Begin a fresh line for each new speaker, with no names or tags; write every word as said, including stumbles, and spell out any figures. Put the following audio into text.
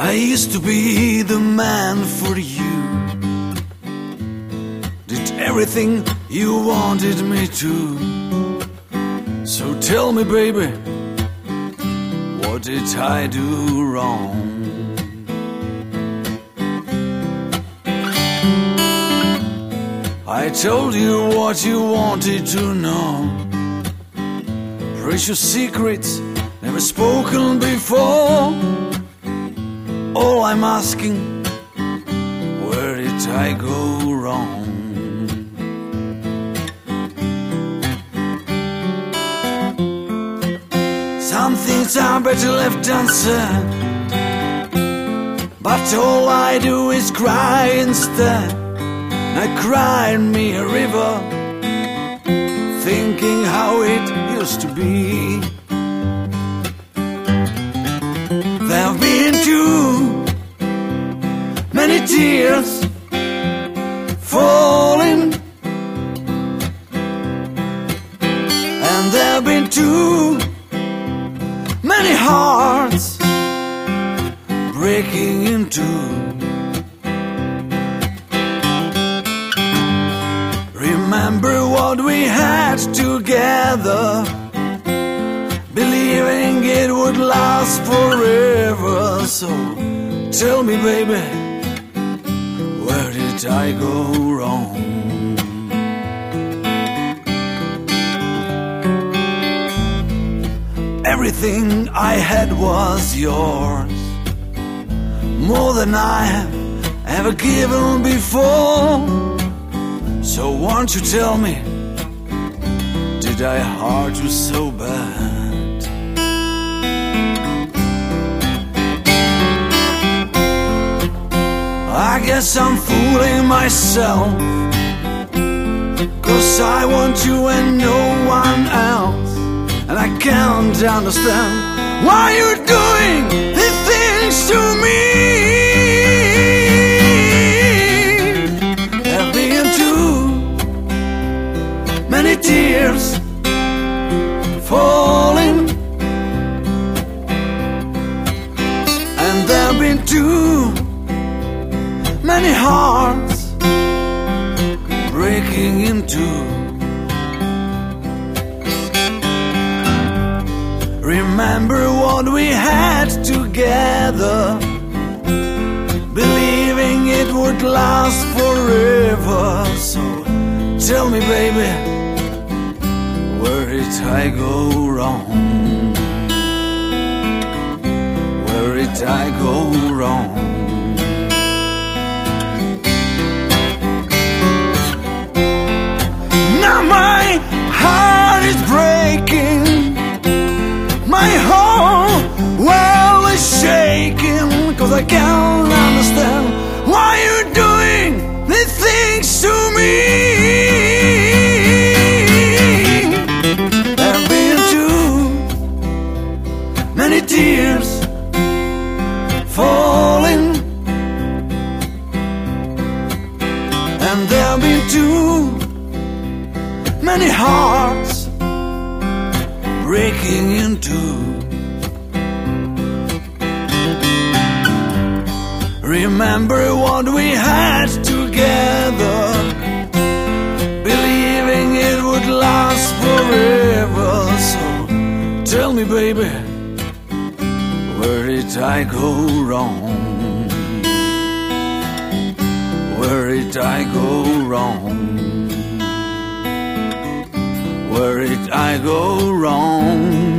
I used to be the man for you, did everything you wanted me to. So tell me, baby, what did I do wrong? I told you what you wanted to know, precious secrets never spoken before. All I'm asking, where did I go wrong? Some things are better left unsaid, but all I do is cry instead. I cried me a river, thinking how it used to be. There have been too many tears falling, and there have been too many hearts breaking in two. Remember what we had together, believing it would last forever. So tell me, baby, where did I go wrong? Everything I had was yours, more than I have ever given before. So won't you tell me, did I hurt you so bad? I guess I'm fooling myself, 'cause I want you and no one else. And I can't understand why you're doing these things to me. There've been too many tears falling, and there've been too many hearts breaking in two. Remember what we had together, believing it would last forever. So tell me, baby, where did I go wrong? Where did I go wrong? Now my heart is breaking, my whole world is shaking, 'cause I can't understand why you're doing these things to me. There've been too many tears falling, and there've been too many hearts breaking in two. Remember what we had together, believing it would last forever. So tell me, baby, where did I go wrong? Where did I go wrong? Where did I go wrong?